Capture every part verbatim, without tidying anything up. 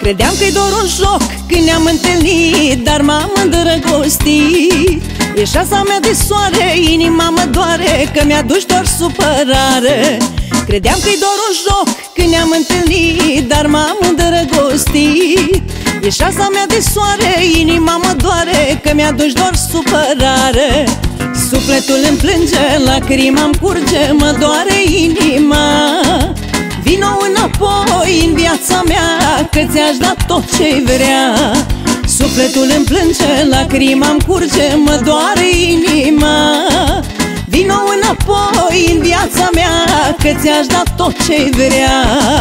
Credeam că-i doar un joc când ne-am întâlnit, dar m-am îndrăgostit. Ești șansa mea de soare, inima mă doare că mi-aduci doar supărare. Credeam că-i doar un joc când ne-am întâlnit, dar m-am îndrăgostit. Ești șansa mea de soare, inima mă doare că mi-aduci doar supărare. Sufletul îmi plânge, lacrima-mi curge, mă doare inima. Vino înapoi în viața mea, că ți-aș da tot ce-i vrea. Sufletul îmi plânge, lacrima-mi curge, mă doare inima. Vino înapoi în viața mea, că ți-aș da tot ce-i vrea.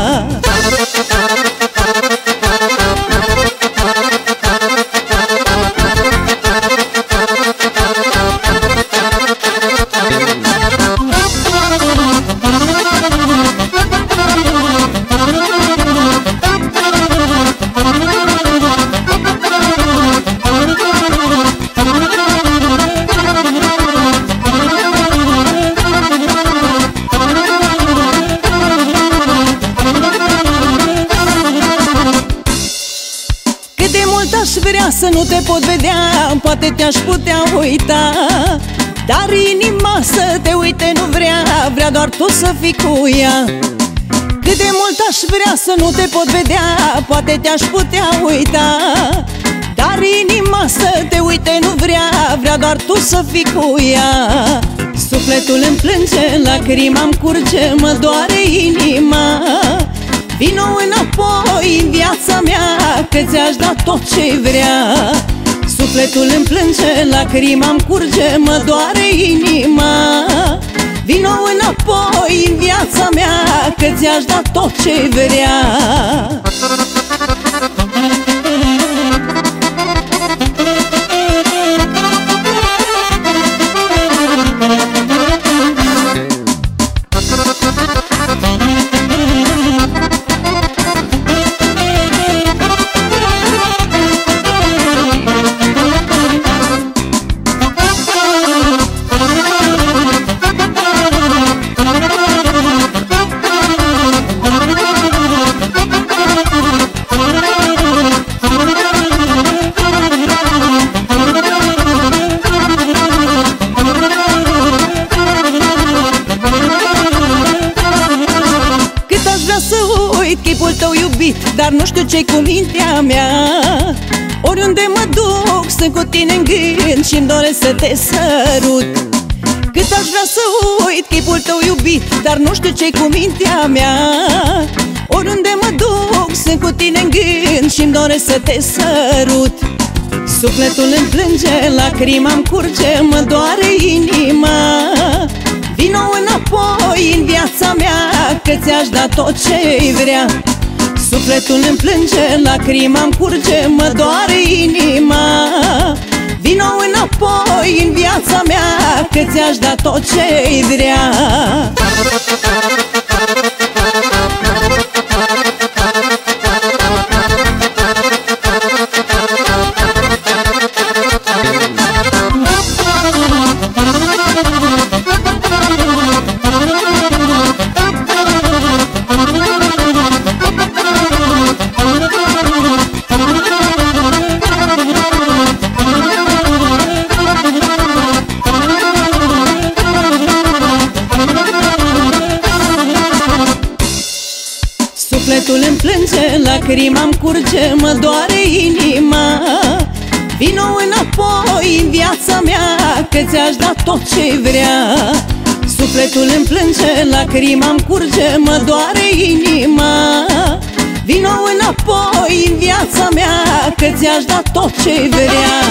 Aș vrea să nu te pot vedea, poate te-aș putea uita, dar inima să te uite nu vrea, vrea doar tu să fii cu ea. Cât de mult aș vrea să nu te pot vedea, poate te-aș putea uita, dar inima să te uite nu vrea, vrea doar tu să fii cu ea. Sufletul îmi plânge, lacrima-mi curge, mă doare inima. Vino înapoi în viața mea, că ți-aș da tot ce-i vrea. Sufletul îmi plânge, lacrima-mi curge, mă doare inima. Vino înapoi în viața mea, că ți-aș da tot ce-i vrea. Chipul tău iubit, dar nu știu ce-i cu mintea mea. Oriunde mă duc, sunt cu tine în gând și-mi doresc să te sărut. Cât aș vrea să uit chipul tău iubit, dar nu știu ce-i cu mintea mea. Oriunde mă duc, sunt cu tine în gând și-mi doresc să te sărut. Sufletul îmi plânge, lacrima-mi curge, mă doare inima. Vino înapoi în viața mea, că ți-aș da tot ce-i vrea. Sufletul îmi plânge, lacrima-mi curge, mă doare inima. Vino înapoi în viața mea, că ți-aș da tot ce-i vrea. Sufletul îmi plânge, lacrima-mi curge, mă doare inima. Vino înapoi în viața mea, că ți-aș da tot ce-i vrea. Sufletul îmi plânge, lacrima-mi curge, mă doare inima. Vino înapoi în viața mea, că ți-aș da tot ce-i vrea.